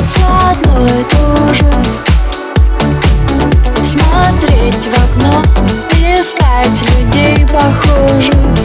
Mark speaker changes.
Speaker 1: снится одно и то же. Смотреть в окно, искать людей похожих.